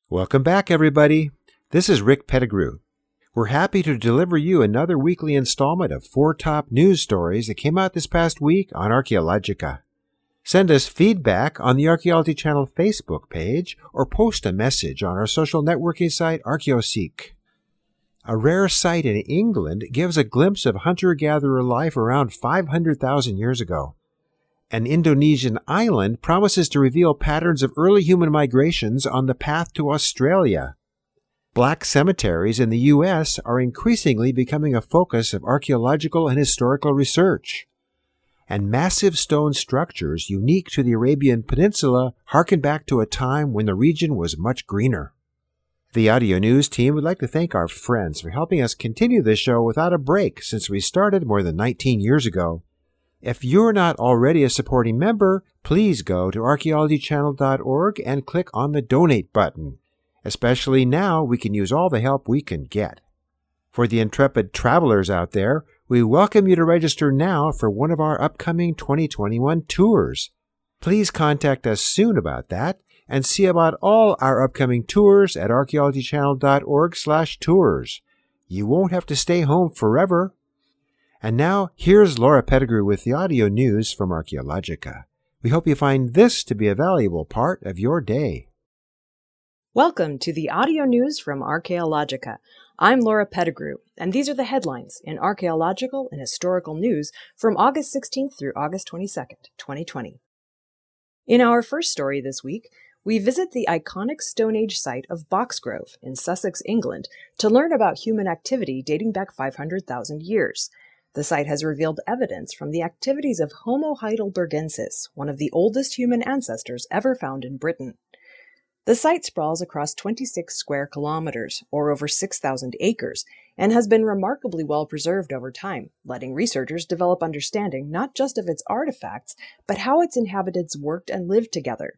Welcome back, everybody. This is Rick Pettigrew. We're happy to deliver you another weekly installment of 4 top news stories that came out this past week on Archaeologica. Send us feedback on the Archaeology Channel Facebook page or post a message on our social networking site ArchaeoSeek. A rare site in England gives a glimpse of hunter-gatherer life around 500,000 years ago. An Indonesian island promises to reveal patterns of early human migrations on the path to Australia. Black cemeteries in the U.S. are increasingly becoming a focus of archaeological and historical research. And massive stone structures unique to the Arabian Peninsula harken back to a time when the region was much greener. The Audio News team would like to thank our friends for helping us continue this show without a break since we started more than 19 years ago. If you're not already a supporting member, please go to archaeologychannel.org and click on the Donate button. Especially now, we can use all the help we can get. For the intrepid travelers out there, we welcome you to register now for one of our upcoming 2021 tours. Please contact us soon about that and see about all our upcoming tours at archaeologychannel.org/tours. You won't have to stay home forever. And now, here's Laura Pettigrew with the audio news from Archaeologica. We hope you find this to be a valuable part of your day. Welcome to the audio news from Archaeologica. I'm Laura Pettigrew, and these are the headlines in archaeological and historical news from August 16th through August 22nd, 2020. In our first story this week, we visit the iconic Stone Age site of Boxgrove in Sussex, England, to learn about human activity dating back 500,000 years. The site has revealed evidence from the activities of Homo heidelbergensis, one of the oldest human ancestors ever found in Britain. The site sprawls across 26 square kilometers, or over 6,000 acres, and has been remarkably well preserved over time, letting researchers develop understanding not just of its artifacts, but how its inhabitants worked and lived together.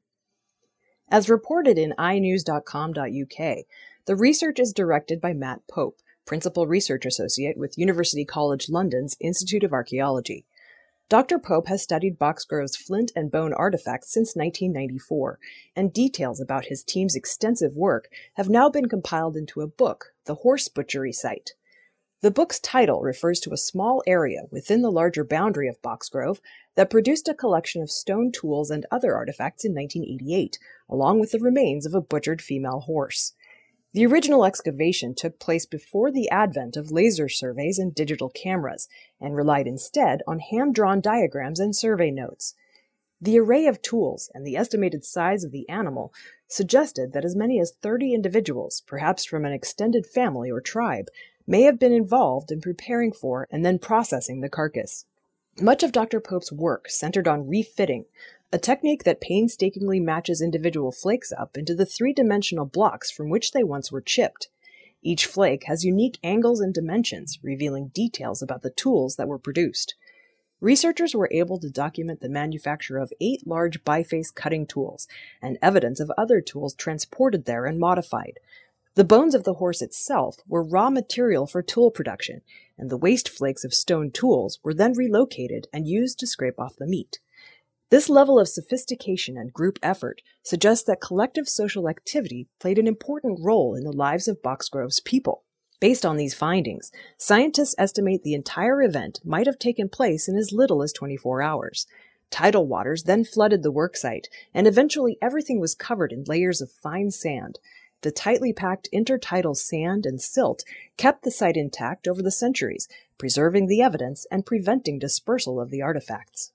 As reported in inews.com.uk, the research is directed by Matt Pope, Principal Research Associate with University College London's Institute of Archaeology. Dr. Pope has studied Boxgrove's flint and bone artifacts since 1994, and details about his team's extensive work have now been compiled into a book, The Horse Butchery Site. The book's title refers to a small area within the larger boundary of Boxgrove that produced a collection of stone tools and other artifacts in 1988, along with the remains of a butchered female horse. The original excavation took place before the advent of laser surveys and digital cameras, and relied instead on hand-drawn diagrams and survey notes. The array of tools and the estimated size of the animal suggested that as many as 30 individuals, perhaps from an extended family or tribe, may have been involved in preparing for and then processing the carcass. Much of Dr. Pope's work centered on refitting, a technique that painstakingly matches individual flakes up into the three-dimensional blocks from which they once were chipped. Each flake has unique angles and dimensions, revealing details about the tools that were produced. Researchers were able to document the manufacture of 8 large biface cutting tools, and evidence of other tools transported there and modified. The bones of the horse itself were raw material for tool production, and the waste flakes of stone tools were then relocated and used to scrape off the meat. This level of sophistication and group effort suggests that collective social activity played an important role in the lives of Boxgrove's people. Based on these findings, scientists estimate the entire event might have taken place in as little as 24 hours. Tidal waters then flooded the worksite, and eventually everything was covered in layers of fine sand. The tightly packed intertidal sand and silt kept the site intact over the centuries, preserving the evidence and preventing dispersal of the artifacts.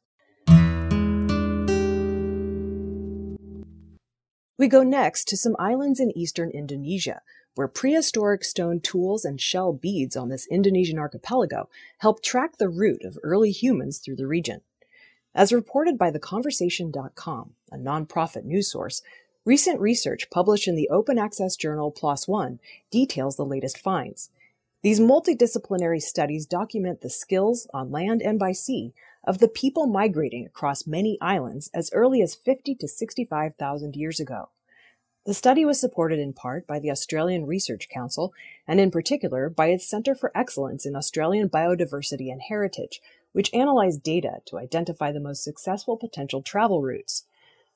We go next to some islands in eastern Indonesia, where prehistoric stone tools and shell beads on this Indonesian archipelago help track the route of early humans through the region. As reported by TheConversation.com, a nonprofit news source, recent research published in the open access journal PLOS ONE details the latest finds. These multidisciplinary studies document the skills, on land and by sea, of the people migrating across many islands as early as 50 to 65,000 years ago. The study was supported in part by the Australian Research Council, and in particular by its Centre for Excellence in Australian Biodiversity and Heritage, which analyzed data to identify the most successful potential travel routes.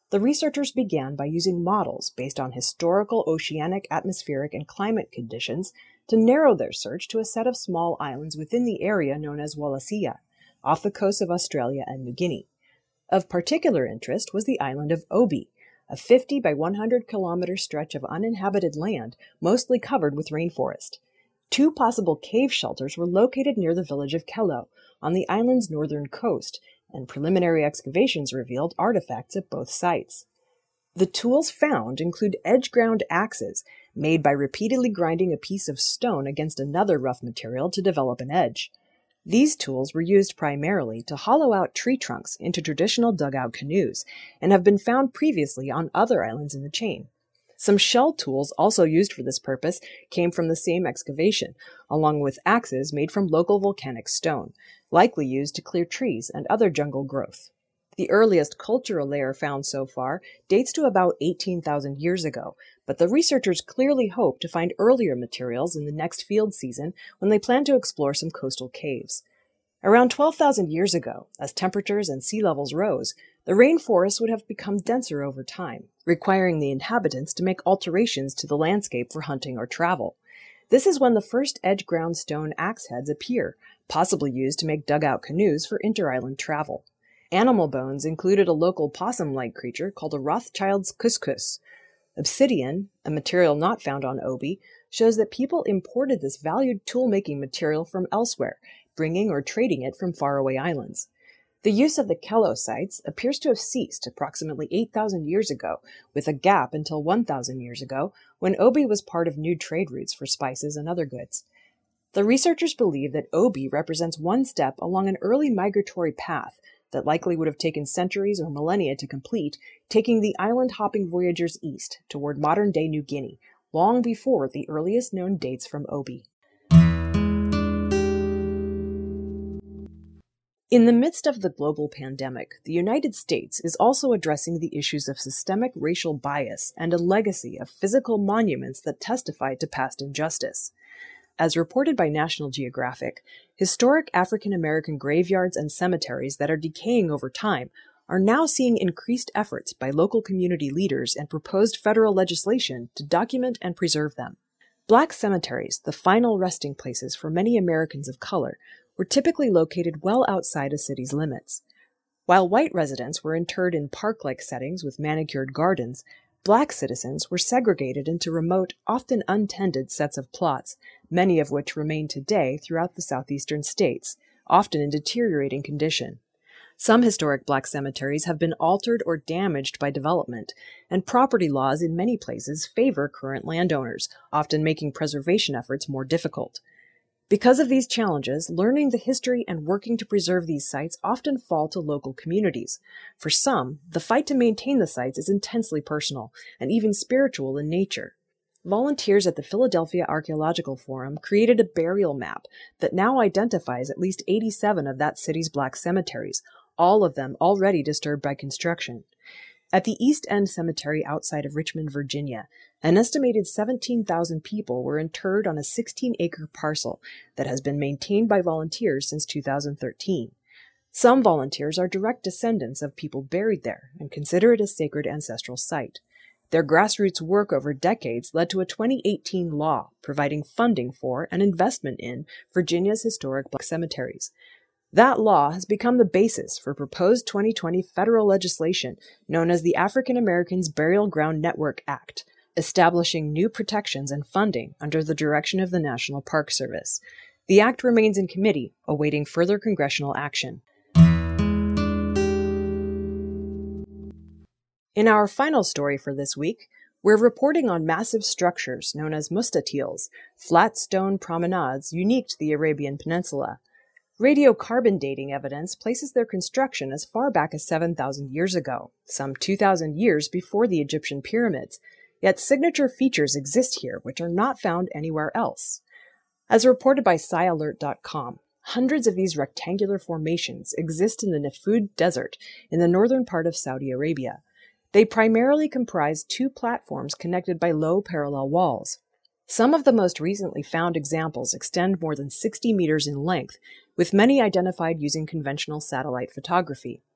The researchers began by using models based on historical oceanic, atmospheric, and climate conditions to narrow their search to a set of small islands within the area known as Wallacea, off the coast of Australia and New Guinea. Of particular interest was the island of Obi, a 50 by 100 kilometer stretch of uninhabited land mostly covered with rainforest. 2 possible cave shelters were located near the village of Kello, on the island's northern coast, and preliminary excavations revealed artifacts at both sites. The tools found include edge-ground axes, made by repeatedly grinding a piece of stone against another rough material to develop an edge. These tools were used primarily to hollow out tree trunks into traditional dugout canoes, and have been found previously on other islands in the chain. Some shell tools also used for this purpose came from the same excavation, along with axes made from local volcanic stone, likely used to clear trees and other jungle growth. The earliest cultural layer found so far dates to about 18,000 years ago, but the researchers clearly hope to find earlier materials in the next field season when they plan to explore some coastal caves. Around 12,000 years ago, as temperatures and sea levels rose, the rainforest would have become denser over time, requiring the inhabitants to make alterations to the landscape for hunting or travel. This is when the first edge-ground stone axe heads appear, possibly used to make dugout canoes for inter-island travel. Animal bones included a local possum-like creature called a Rothschild's couscous. Obsidian, a material not found on Obi, shows that people imported this valued tool-making material from elsewhere, bringing or trading it from faraway islands. The use of the Kello sites appears to have ceased approximately 8,000 years ago, with a gap until 1,000 years ago, when Obi was part of new trade routes for spices and other goods. The researchers believe that Obi represents one step along an early migratory path that likely would have taken centuries or millennia to complete, taking the island-hopping voyagers east toward modern-day New Guinea, long before the earliest known dates from Obi. In the midst of the global pandemic, the United States is also addressing the issues of systemic racial bias and a legacy of physical monuments that testify to past injustice. As reported by National Geographic, historic African American graveyards and cemeteries that are decaying over time are now seeing increased efforts by local community leaders and proposed federal legislation to document and preserve them. Black cemeteries, the final resting places for many Americans of color, were typically located well outside a city's limits. While white residents were interred in park-like settings with manicured gardens, Black citizens were segregated into remote, often untended sets of plots, many of which remain today throughout the southeastern states, often in deteriorating condition. Some historic Black cemeteries have been altered or damaged by development, and property laws in many places favor current landowners, often making preservation efforts more difficult. Because of these challenges, learning the history and working to preserve these sites often fall to local communities. For some, the fight to maintain the sites is intensely personal and even spiritual in nature. Volunteers at the Philadelphia Archaeological Forum created a burial map that now identifies at least 87 of that city's Black cemeteries, all of them already disturbed by construction. At the East End Cemetery outside of Richmond, Virginia, an estimated 17,000 people were interred on a 16-acre parcel that has been maintained by volunteers since 2013. Some volunteers are direct descendants of people buried there and consider it a sacred ancestral site. Their grassroots work over decades led to a 2018 law providing funding for and investment in Virginia's historic Black cemeteries. That law has become the basis for proposed 2020 federal legislation known as the African Americans Burial Ground Network Act, establishing new protections and funding under the direction of the National Park Service. The act remains in committee, awaiting further congressional action. In our final story for this week, we're reporting on massive structures known as mustatils, flat stone promenades unique to the Arabian Peninsula. Radiocarbon dating evidence places their construction as far back as 7,000 years ago, some 2,000 years before the Egyptian pyramids, yet signature features exist here which are not found anywhere else. As reported by SciAlert.com, hundreds of these rectangular formations exist in the Nafud Desert in the northern part of Saudi Arabia. They primarily comprise 2 platforms connected by low parallel walls. Some of the most recently found examples extend more than 60 meters in length, with many identified using conventional satellite photography.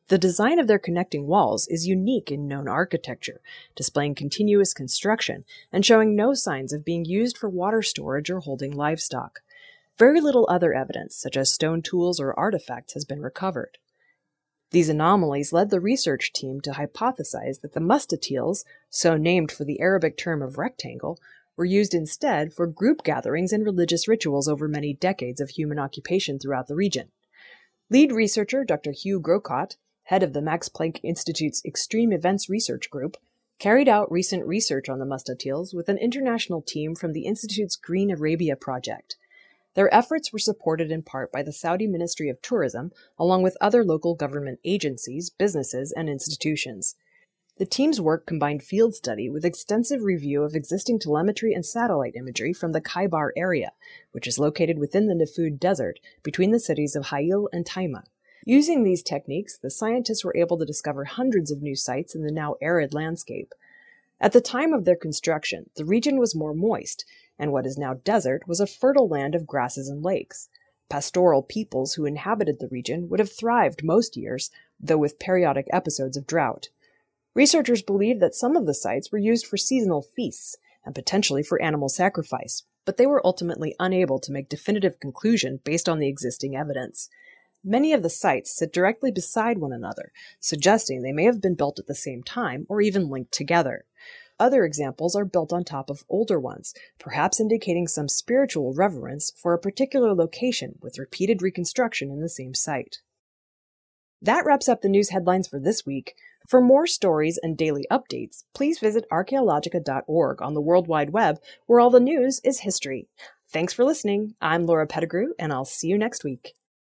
The design of their connecting walls is unique in known architecture, displaying continuous construction and showing no signs of being used for water storage or holding livestock. Very little other evidence, such as stone tools or artifacts, has been recovered. These anomalies led the research team to hypothesize that the mustatiles, so named for the Arabic term of rectangle, were used instead for group gatherings and religious rituals over many decades of human occupation throughout the region. Lead researcher Dr. Hugh Grocott, head of the Max Planck Institute's Extreme Events Research Group, carried out recent research on the mustatiles with an international team from the Institute's Green Arabia project. Their efforts were supported in part by the Saudi Ministry of Tourism, along with other local government agencies, businesses, and institutions. The team's work combined field study with extensive review of existing telemetry and satellite imagery from the Khaybar area, which is located within the Nafud Desert between the cities of Ha'il and Taima. Using these techniques, the scientists were able to discover hundreds of new sites in the now arid landscape. At the time of their construction, the region was more moist, and what is now desert was a fertile land of grasses and lakes. Pastoral peoples who inhabited the region would have thrived most years, though with periodic episodes of drought. Researchers believe that some of the sites were used for seasonal feasts and potentially for animal sacrifice, but they were ultimately unable to make definitive conclusion based on the existing evidence. Many of the sites sit directly beside one another, suggesting they may have been built at the same time or even linked together. Other examples are built on top of older ones, perhaps indicating some spiritual reverence for a particular location with repeated reconstruction in the same site. That wraps up the news headlines for this week. For more stories and daily updates, please visit archaeologica.org on the World Wide Web, where all the news is history. Thanks for listening. I'm Laura Pettigrew, and I'll see you next week.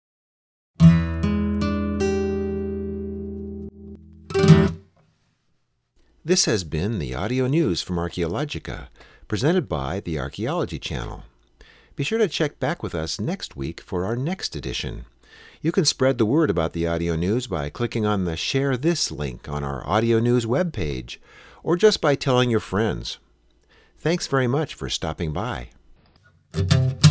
This has been the audio news from Archaeologica, presented by the Archaeology Channel. Be sure to check back with us next week for our next edition. You can spread the word about the audio news by clicking on the Share This link on our audio news webpage, or just by telling your friends. Thanks very much for stopping by.